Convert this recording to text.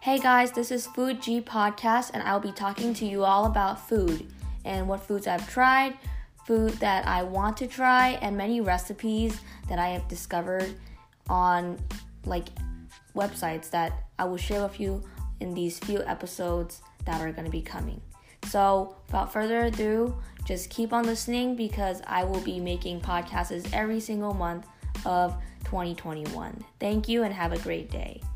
Hey guys, this is Food G Podcast, and I'll be talking to you all about food and what foods I've tried, food that I want to try, and many recipes that I have discovered on websites that I will share with you in these few episodes that are going to be coming. So without further ado, just keep on listening because I will be making podcasts every single month of 2021. Thank you and have a great day.